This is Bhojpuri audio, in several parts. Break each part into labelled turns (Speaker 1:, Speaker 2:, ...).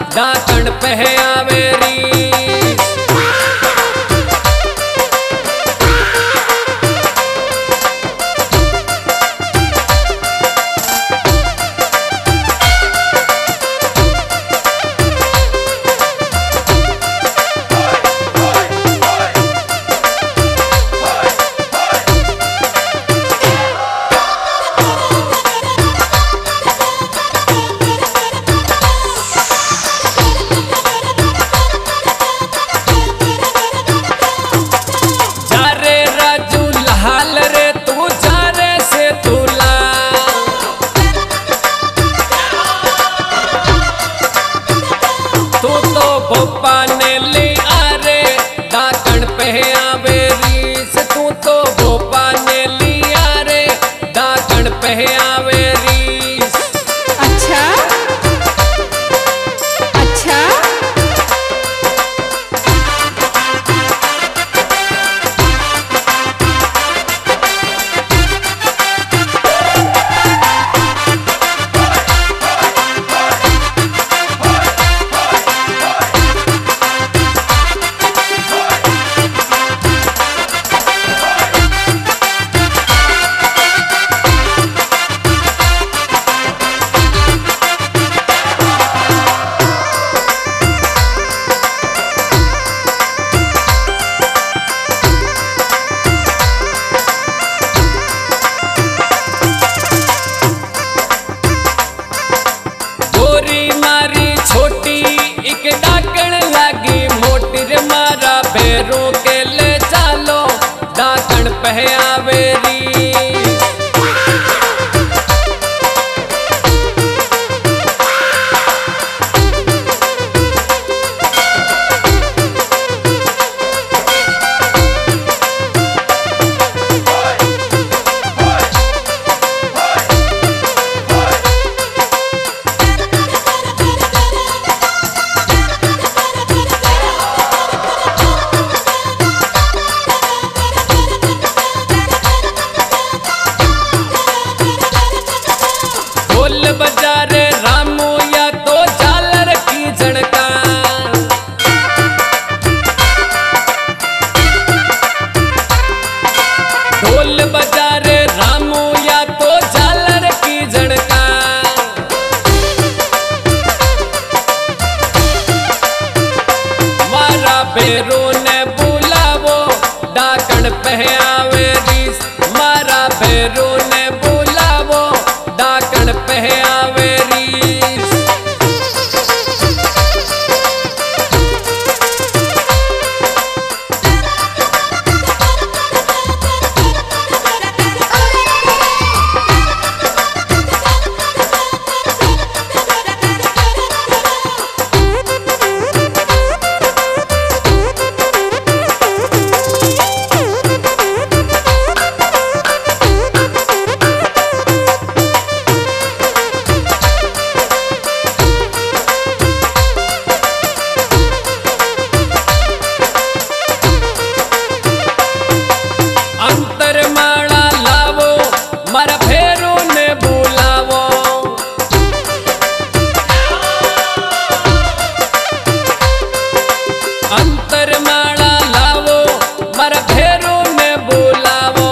Speaker 1: डाकण पे आवेरी। पप्पा ने ले आ रे डाकण पे आवेरी से तू तो पप्पा ने लिया रे डाकण पे आवेरी।
Speaker 2: अच्छा अच्छा भैरों के ले चालो डाकण पे आवेरी। बजारे रामू या तो झालर की झड़का, ढोल बजारे रामू या तो झालर की झड़का। मारा भैरों ने बुलावो डाकण पे आवेरी। मारा भैरों ने बुलावो डाकण पे आवेरी। अंतरमाला लावो मारा भैरों ने बुलावो।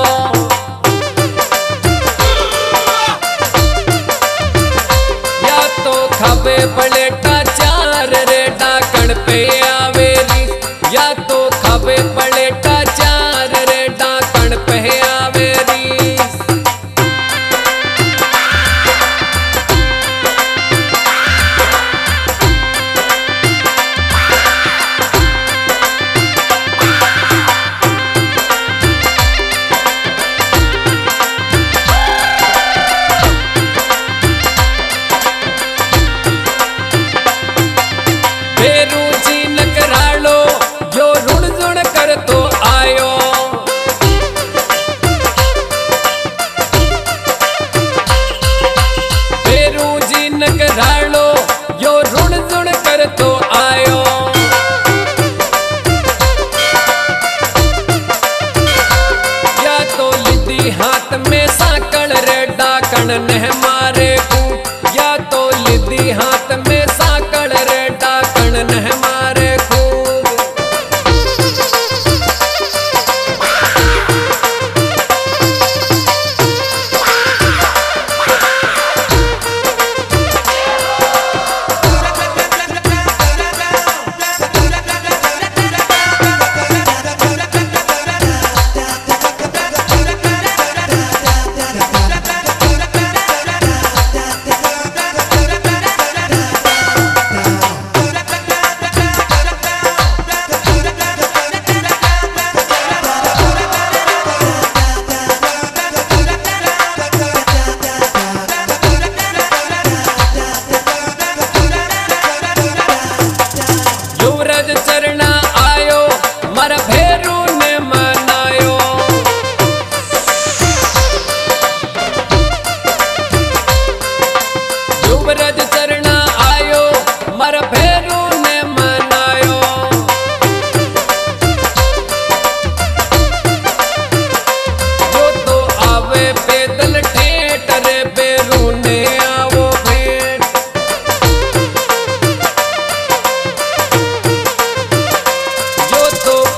Speaker 2: या तो खबे पलेटा चार रे डाकण पे आवेरी। या तो खबे पलेटा चार रे डाकण पे आवेरी। ने मारे को या तो लिदी हाथ में साकड़ रे।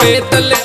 Speaker 1: बेदल